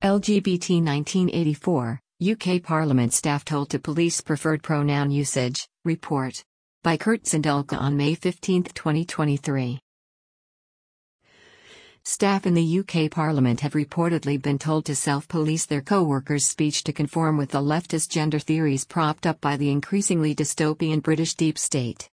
LGBT 1984, UK Parliament staff told to police preferred pronoun usage, report. By Kurt Zindulka on May 15, 2023. Staff in the UK Parliament have reportedly been told to self-police their co-workers' speech to conform with the leftist gender theories propped up by the increasingly dystopian British deep state.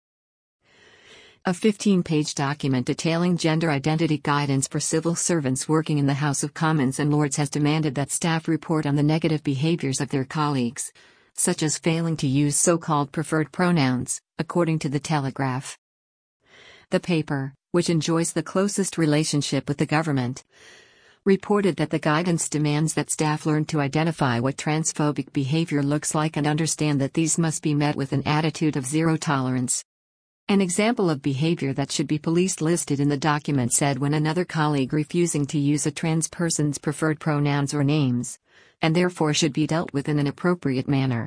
A 15-page document detailing gender identity guidance for civil servants working in the House of Commons and Lords has demanded that staff report on the negative behaviours of their colleagues, such as failing to use so-called preferred pronouns, according to The Telegraph. The paper, which enjoys the closest relationship with the government, reported that the guidance demands that staff learn to identify what transphobic behaviour looks like and understand that these must be met with an attitude of zero tolerance. An example of behavior that should be policed listed in the document said when another colleague refusing to use a trans person's preferred pronouns or names, and therefore should be dealt with in an appropriate manner.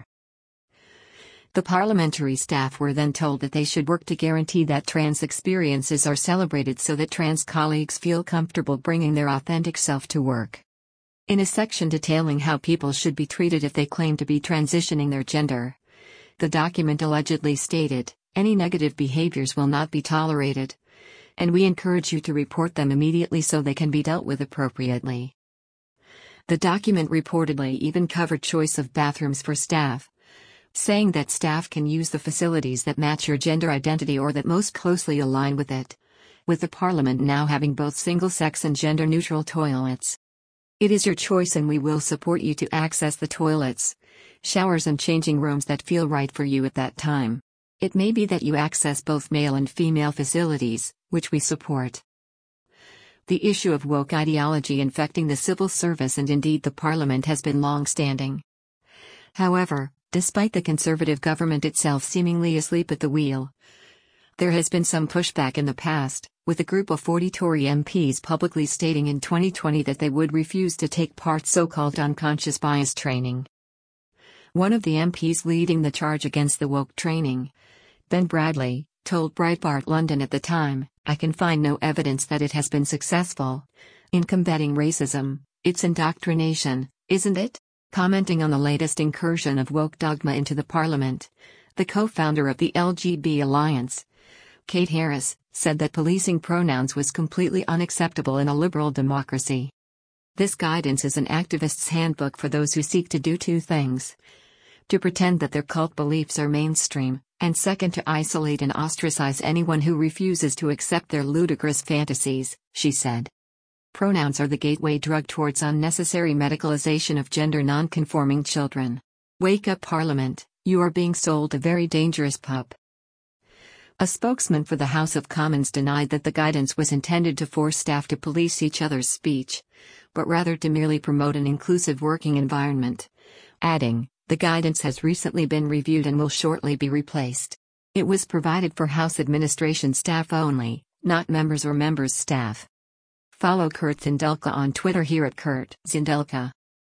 The parliamentary staff were then told that they should work to guarantee that trans experiences are celebrated so that trans colleagues feel comfortable bringing their authentic self to work. In a section detailing how people should be treated if they claim to be transitioning their gender, the document allegedly stated, "Any negative behaviors will not be tolerated, and we encourage you to report them immediately so they can be dealt with appropriately." The document reportedly even covered choice of bathrooms for staff, saying that staff can use the facilities that match your gender identity or that most closely align with it, with the Parliament now having both single-sex and gender-neutral toilets. It is your choice and we will support you to access the toilets, showers and changing rooms that feel right for you at that time. It may be that you access both male and female facilities, which we support. The issue of woke ideology infecting the civil service and indeed the Parliament has been long-standing. However, despite the Conservative government itself seemingly asleep at the wheel, there has been some pushback in the past, with a group of 40 Tory MPs publicly stating in 2020 that they would refuse to take part so-called unconscious bias training. One of the MPs leading the charge against the woke training, Ben Bradley, told Breitbart London at the time, "I can find no evidence that it has been successful in combating racism. It's indoctrination, isn't it?" Commenting on the latest incursion of woke dogma into the Parliament, the co-founder of the LGB Alliance, Kate Harris, said that policing pronouns was completely unacceptable in a liberal democracy. This guidance is an activist's handbook for those who seek to do two things: to pretend that their cult beliefs are mainstream, and second to isolate and ostracize anyone who refuses to accept their ludicrous fantasies, she said. Pronouns are the gateway drug towards unnecessary medicalization of gender non-conforming children. Wake up Parliament, you are being sold a very dangerous pup. A spokesman for the House of Commons denied that the guidance was intended to force staff to police each other's speech, but rather to merely promote an inclusive working environment, adding, "The guidance has recently been reviewed and will shortly be replaced. It was provided for House administration staff only, not members or members' staff." Follow Kurt Zindulka on Twitter here at Kurt Zindulka.